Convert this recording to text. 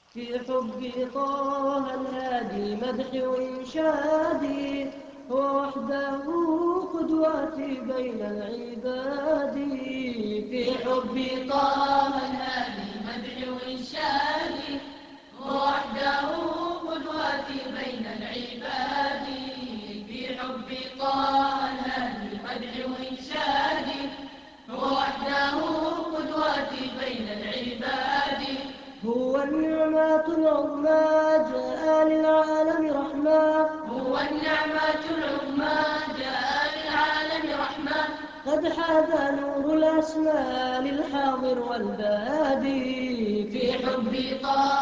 في حب طه الهادي مدح وإنشادي، هو وحده قدوتي بين العباد. في حب طه الهادي مدح وإنشادي، هو وحده قدوتي بين العباد. في حب طه الهادي مدح وإنشادي، هو وحده قدوتي بين العباد. هو النعمة العظمى جاء للعالم رحمة، هو النعمة العظمى جاء للعالم رحمة، قد حاز نور الأسماء للحاضر والبادي. في حب طه